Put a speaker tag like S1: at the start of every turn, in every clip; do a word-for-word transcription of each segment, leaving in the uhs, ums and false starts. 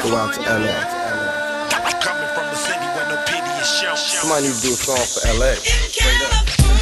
S1: go out to L A.
S2: Coming from the city where no pity is shown.
S1: Somebody need to do a song for L A. Straight up.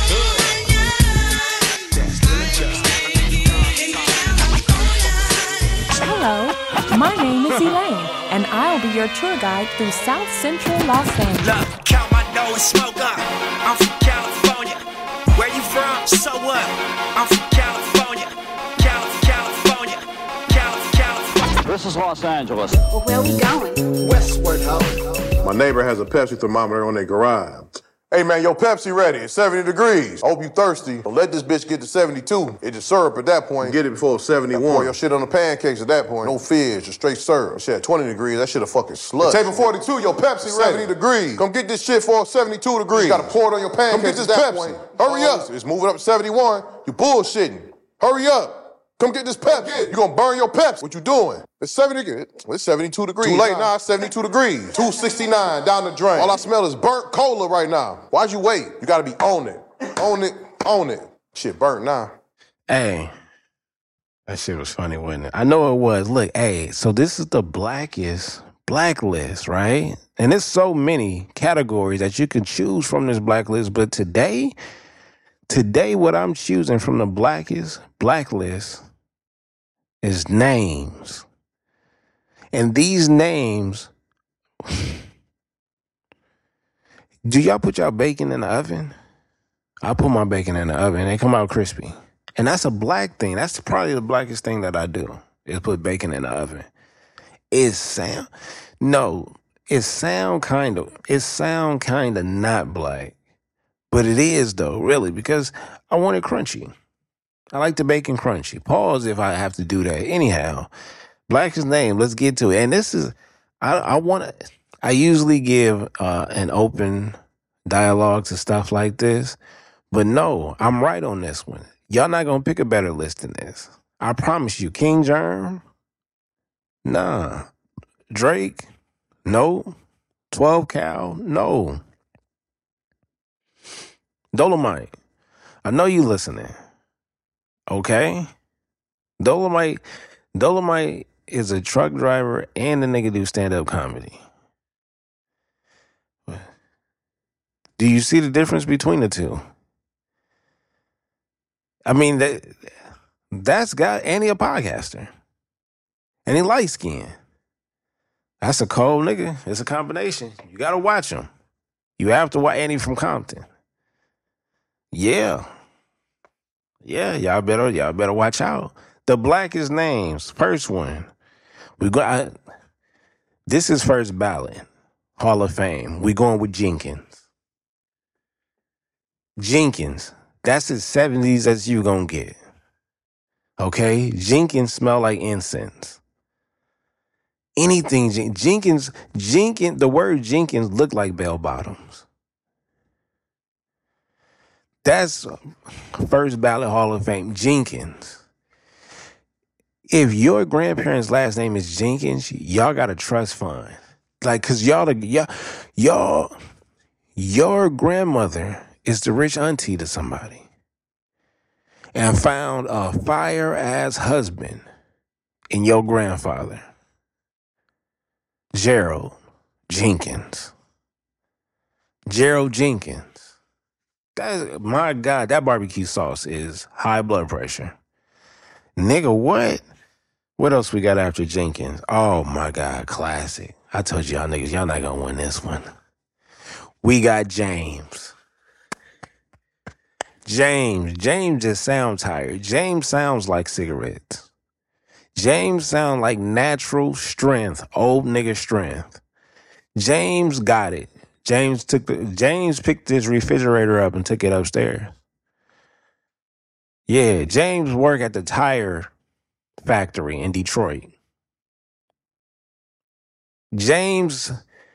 S3: Hello, my name is Elaine, and I'll be your tour guide through South Central Los Angeles.
S2: Look, count my nose, smoke up. I'm from California. Where you from? So what? I'm from California. Calif- California. Calif- California.
S4: This is Los Angeles.
S5: Well, where we going?
S1: Westward Ho.
S6: My neighbor has a Pepsi thermometer on their garage. Hey man, your Pepsi ready. It's seventy degrees. I hope you thirsty. Don't let this bitch get to seventy-two. It's just syrup at that point. Get it before seventy-one. Pour your shit on the pancakes at that point. No fizz, just straight syrup. Shit at twenty degrees, that shit a fucking slut. Table forty-two, your Pepsi ready. seventy degrees. Come get this shit for seventy-two degrees. You gotta pour it on your pancakes. Come get this Pepsi. Point. Hurry up. It's moving up to seventy-one. You bullshitting. Hurry up. Come get this Pepsi. You gonna burn your Pepsi. What you doing? It's seventy. It's seventy-two degrees. Too late now. It's seventy-two degrees. two sixty-nine down the drain. All I smell is burnt cola right now. Why'd you wait? You gotta be on it. Own it. Own it. Shit burnt now.
S7: Hey, that shit was funny, wasn't it? I know it was. Look, hey, so this is the blackest blacklist, right? And there's so many categories that you can choose from this blacklist. But today, today, what I'm choosing from the blackest blacklist is names. And these names, do y'all put y'all bacon in the oven? I put my bacon in the oven. They come out crispy. And that's a black thing. That's probably the blackest thing that I do, is put bacon in the oven. It sound, no, it sound kind of, it sound kind of not black. But it is though, really, because I want it crunchy. I like the bacon crunchy. Pause if I have to do that. Anyhow, blackest name, let's get to it. And this is, I, I want to, I usually give uh, an open dialogue to stuff like this. But no, I'm right on this one. Y'all not going to pick a better list than this. I promise you. King Germ? Nah. Drake? No. twelve Cal? No. Dolomite? I know you listening. Okay? Dolomite, Dolomite is a truck driver and a nigga do stand-up comedy. Do you see the difference between the two? I mean, that that's got, and he a podcaster. And he light skinned. That's a cold nigga. It's a combination. You gotta watch him. You have to watch Andy from Compton. Yeah. Yeah, y'all better, y'all better watch out. The blackest names. First one. We go I, this is first ballot. Hall of Fame. We going with Jenkins. Jenkins. That's as seventies as you gonna get. Okay? Jenkins smell like incense. Anything, Jen- Jenkins, Jenkins, the word Jenkins look like bell bottoms. That's first ballot Hall of Fame, Jenkins. If your grandparents' last name is Jenkins, y'all got a trust fund. Like, cause y'all, y'all, y'all, your grandmother is the rich auntie to somebody and found a fire-ass husband in your grandfather, Gerald Jenkins. Gerald Jenkins. That, my God, that barbecue sauce is high blood pressure. Nigga, what? What else we got after Jenkins? Oh, my God, classic. I told y'all niggas, y'all not gonna win this one. We got James. James. James just sounds tired. James sounds like cigarettes. James sound like natural strength, old nigga strength. James got it. James took the, James picked his refrigerator up and took it upstairs. Yeah, James worked at the tire factory in Detroit. James,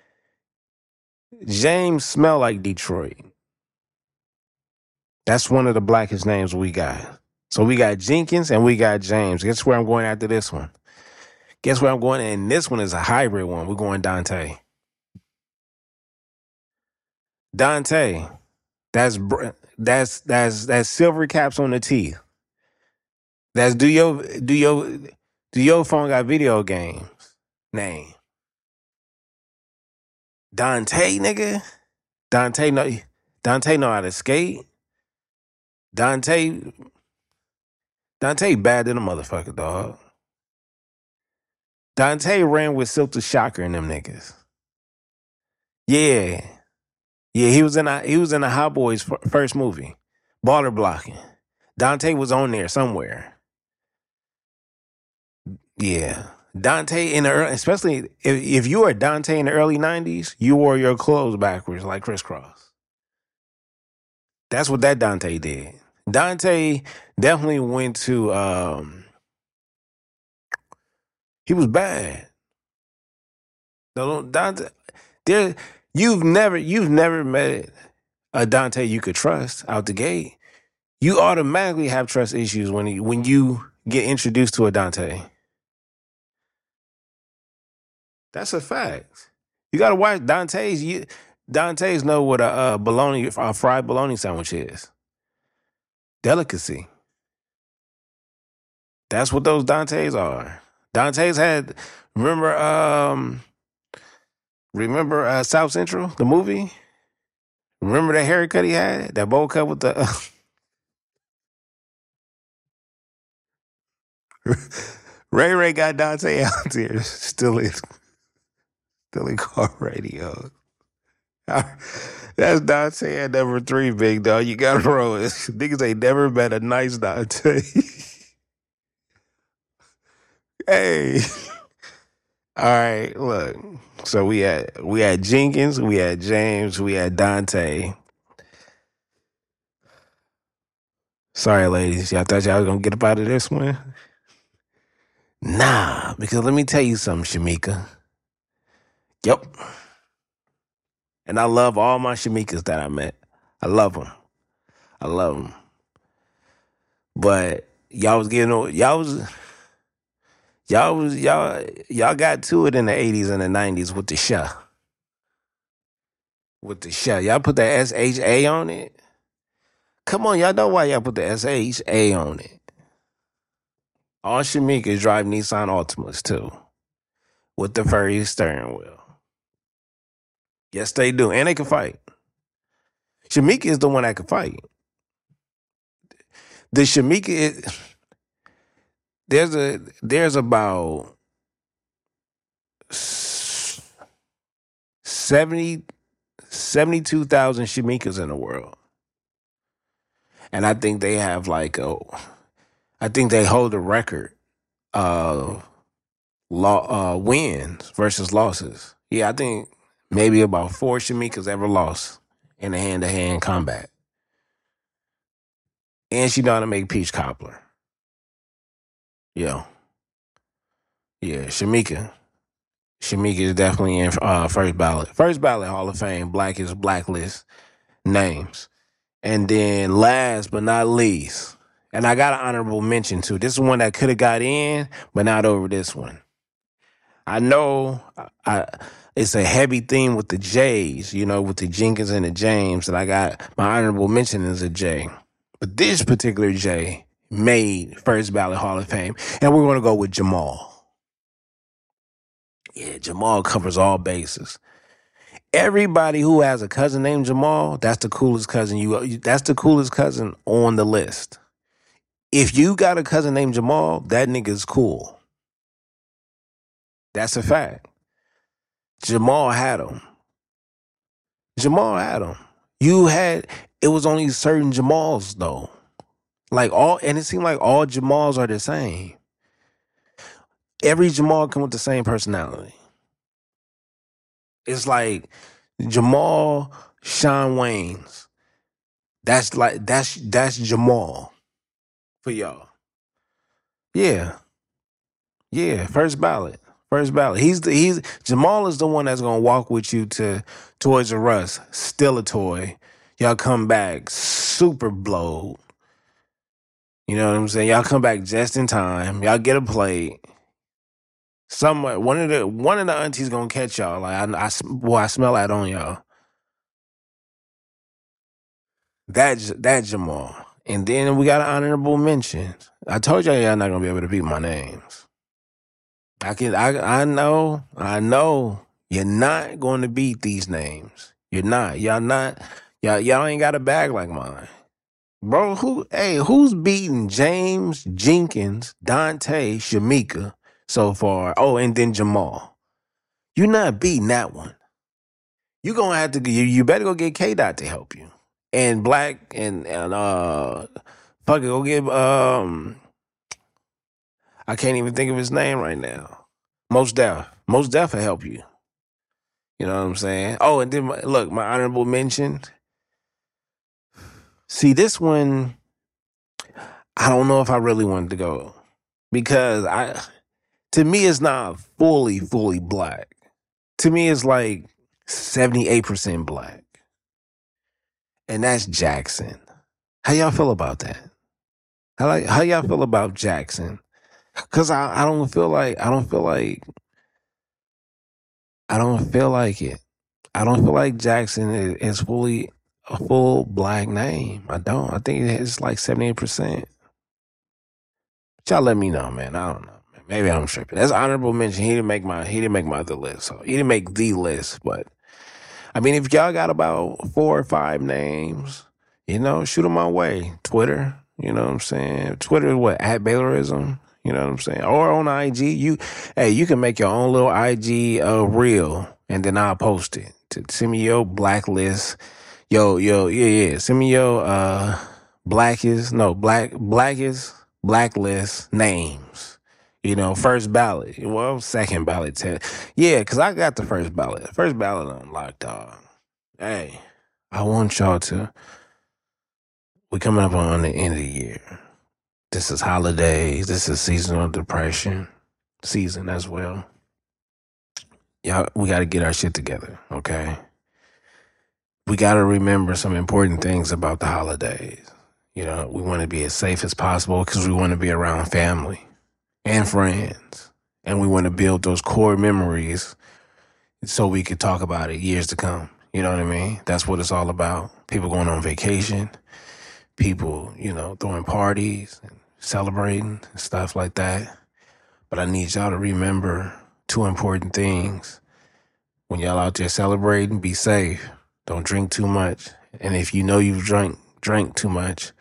S7: James smell like Detroit. That's one of the blackest names we got. So we got Jenkins and we got James. Guess where I'm going after this one? Guess where I'm going? And this one is a hybrid one. We're going Dante. Dante. That's that's that's that's silver caps on the teeth. That's do your do your do your phone got video games name. Dante, nigga. Dante know Dante know how to skate. Dante Dante bad than a motherfucker, dog. Dante ran with Silk the Shocker and them niggas. Yeah. Yeah, he was in a he was in the Hot Boys f- first movie. Baller Blocking. Dante was on there somewhere. Yeah. Dante in the early, especially if, if you were Dante in the early nineties, you wore your clothes backwards like crisscross. That's what that Dante did. Dante definitely went to um he was bad. No, Dante there you've never you've never met a Dante you could trust out the gate. You automatically have trust issues when you, when you get introduced to a Dante. That's a fact. You gotta watch Dante's. You, Dante's know what a, uh bologna, a fried bologna sandwich is. Delicacy. That's what those Dantes are. Dante's had. Remember, um, remember uh, South Central, the movie. Remember that haircut he had, that bowl cut with the. Uh, Ray Ray got Dante out there, still in, still in car radio. That's Dante at number three, big dog. You gotta roll it. Niggas ain't never met a nice Dante. Hey. All right, look. So we had we had Jenkins, we had James, we had Dante. Sorry, ladies. Y'all thought y'all was gonna get up out of this one? Nah, because let me tell you something, Shamika. Yep. And I love all my Shamikas that I met. I love them. I love them. But y'all was getting y'all was y'all was y'all y'all got to it in the eighties and the nineties with the Shah. With the Shah. Y'all put the S H A on it. Come on, y'all know why y'all put the S H A on it. All Shamikas drive Nissan Altimas too. With the furry steering wheel. Yes, they do. And they can fight. Shamika is the one that can fight. The Shamika is there's a there's about seventy, seventy-two thousand Shamikas in the world. And I think they have like a I think they hold a record of law, uh, wins versus losses. Yeah, I think maybe about four Shamikas ever lost in a hand-to-hand combat. And she know how to make peach cobbler. Yeah. Yeah, Shamika. Shamika is definitely in uh, first ballot. First ballot Hall of Fame, Blackest Blacklist names. And then last but not least, and I got an honorable mention too. This is one that could have got in, but not over this one. I know I, it's a heavy theme with the J's, you know, with the Jenkins and the James, and I got my honorable mention is a J. But this particular J made first ballot Hall of Fame, and we're going to go with Jamal. Yeah, Jamal covers all bases. Everybody who has a cousin named Jamal, that's the coolest cousin you. That's the coolest cousin on the list. If you got a cousin named Jamal, that nigga's cool. That's a fact. Jamal had him. Jamal had him. You had, it was only certain Jamals though. Like all, and it seemed like all Jamals are the same. Every Jamal come with the same personality. It's like Jamal Sean Wayne's. That's like, that's, that's Jamal. For y'all. Yeah. Yeah. First ballot. First ballot. He's the he's Jamal is the one that's gonna walk with you to Toys R Us, steal a toy. Y'all come back super blowed. You know what I'm saying? Y'all come back just in time. Y'all get a plate. Somewhere one of the one of the aunties gonna catch y'all. Like I, I boy, I smell that on y'all. That that Jamal. And then we got an honorable mention. I told y'all y'all not gonna be able to beat my names. I can I I know, I know You're not going to beat these names. You're not. Y'all not. Y'all, y'all ain't got a bag like mine. Bro, who, hey, who's beating James, Jenkins, Dante, Shamika so far? Oh, and then Jamal. You're not beating that one. You're going to have to, you, you better go get K-Dot to help you. And Black, and, and uh, fuck it, go get, um, I can't even think of his name right now. Most Def. Most Def will help you. You know what I'm saying? Oh, and then, my, look, my honorable mention. See, this one, I don't know if I really wanted to go. Because I, to me, it's not fully, fully black. To me, it's like seventy-eight percent black. And that's Jackson. How y'all feel about that? How, like, how y'all feel about Jackson? Because I, I don't feel like, I don't feel like, I don't feel like it. I don't feel like Jackson is, is fully a full black name. I don't. I think it's like seventy-eight percent. But y'all let me know, man. I don't know. Maybe I'm tripping. That's honorable mention. He didn't make my he didn't make my other list. So he didn't make the list. But I mean, if y'all got about four or five names, you know, shoot them my way. Twitter, you know what I'm saying? Twitter is what? At Baylorism. You know what I'm saying? Or on I G. You hey, you can make your own little I G uh, reel and then I'll post it. To send me your blacklist. Yo, yo, yeah, yeah. Send me your uh blackest, no, black blackest blacklist names. You know, first ballot. Well, second ballot. Ten. Yeah, because I got the first ballot. First ballot unlocked, dog. Hey, I want y'all to. We're coming up on the end of the year. This is holidays. This is seasonal depression season as well. Y'all, we got to get our shit together, okay? We got to remember some important things about the holidays. You know, we want to be as safe as possible because we want to be around family and friends. And we want to build those core memories so we could talk about it years to come. You know what I mean? That's what it's all about. People going on vacation, people, you know, throwing parties and celebrating and stuff like that. But I need y'all to remember two important things. When y'all out there celebrating, be safe. Don't drink too much. And if you know you've drank drank too much,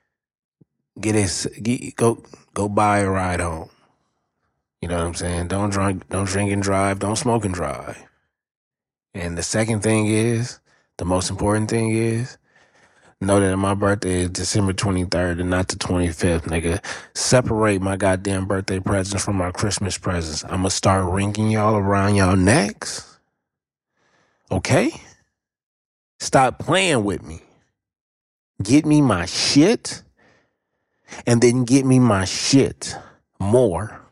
S7: get it get, go go buy a ride home. You know what I'm saying? Don't drink don't drink and drive, don't smoke and drive. And the second thing is, the most important thing is, know that my birthday is December twenty-third and not the twenty-fifth, nigga. Separate my goddamn birthday presents from my Christmas presents. I'm gonna start ringing y'all around y'all necks. Okay? Stop playing with me. Get me my shit, and then get me my shit more.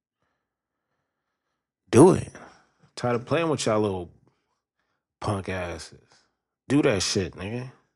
S7: Do it. Tired of playing with y'all little punk asses. Do that shit, nigga.